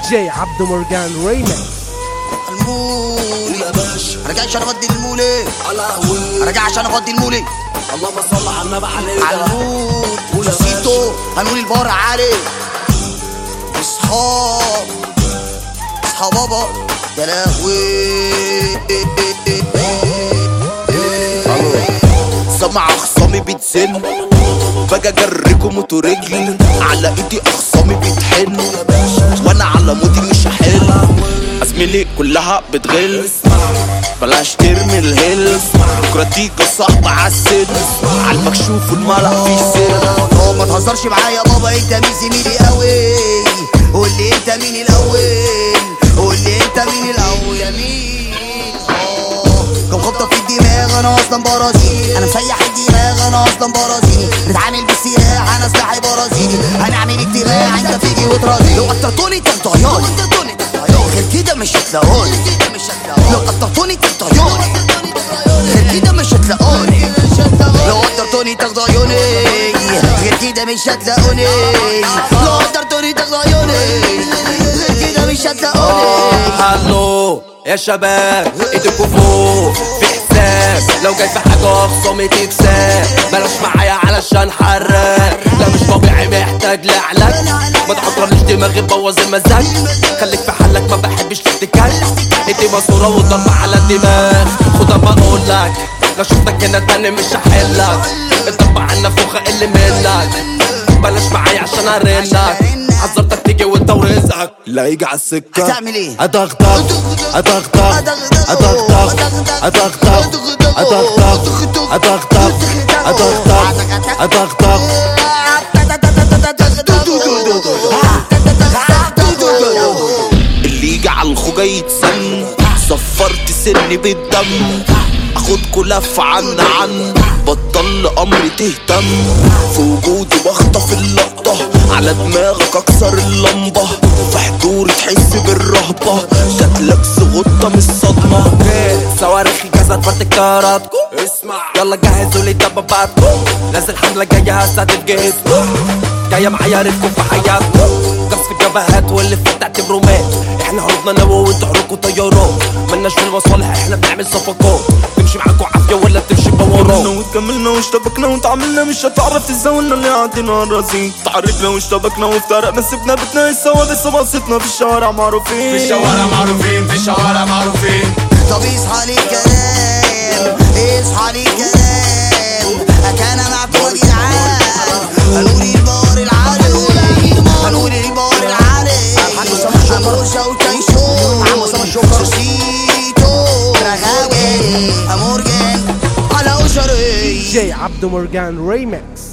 جي عبد مرجان ريمكس. المول يا باشا رجع عشان افضي المولي على قهوه رجع عشان افضي المولي اللهم صل على النبي على المول ونسيته هنقول البار عالي اصحاب بابا يا لهوي سمع اخصامي بتزن باجي اجركم موتو رجلي على ايدي اخصامي بتحن وانا على مودي مش هحل ازميلي كلها بتغل بلاش ترمي الهل بكرة تيجي صاحبة عالسن عالمكشوف والملح فيه سر ما تهزرش معايا بابا انت مين زميلي قوي قولي انت مين الاول قولي انت مين الاول يا مين كم خبطة في الدماغ انا اصلا برازيلي انا مسيح الدماغ انا اصلا برازيلي بتعامل بالسلاح انا سلاحي برازيلي هنعمل اجتماع انت تيجي وترازي لو قطرتوني تقطعياني غير كده مش هتلاقوني لو قطرتوني تقطعياني غير كده مش هتلاقوني لو قطرتوني تقطعياني غير كده مش هتلاقوني لو قطرتوني تقطعياني غير كده مش هتلاقوني هالو يا شباب ايدكوا فوق في حساب لو جاي في حاجة اخصامي تكسب بلاش معايا علشان حراق لا مش طبيعي محتاج لعلاج ما تحطرليش دماغي تبوظ المزاج خليك في حالك ما بحبش تحتكاك ايدي ماسورة وضربة على الدماغ خدها بقولك لو شفتك هنا تاني مش هحلك الضربة على النفوخة اللي منك بلاش معايا عشان ارنك حذرتك تيجي وانت ورزقك لا يجي عالسكة هتعمل ايه؟ ادغدغ ادغدغ ادغدغ ادغدغ ادغدغ ادغدغ ادغدغ ادغدغ اللي يجي عالخوجة يتسن صفرت سني بالدم اخدكوا لف عن بطل امري تهتم في وجودي بخطف اللقطة على دماغك اكسر اللمبة في حضوري تحس بالرهبة جاتلك غطة من الصدمة صواريخي جاهزة تفرتك طياراتكو اسمع يلا جهزوا لي دباباتكو نازل حملة جاية هستهدف جهزكو جاية معايا ريتكم في حياتكو قصف الجبهات واللي فات تعتبروا مات احنا هربنا نوى وانتوا حروكوا طيارات ملناش في المصالح احنا بنعمل صفقات تمشي معاكوا عافية ولا تمشي بورات وكملنا واشتبكنا وتعاملنا مش هتعرف تزولنا اللي عندنا راسين تعرفنا واشتبكنا وافترقنا سيبنا بيتنا السوا لسه باصتنا في الشوارع معروفين في الشوارع معروفين طب اصحى لي كلام اصحى لي كلام كان معكم يا جدعان هنقول البار العالي هنقول البار العالي امروشة وتايشون سوسيتو رغاوي امورجان على أسري جي عبد مرجان ريمكس.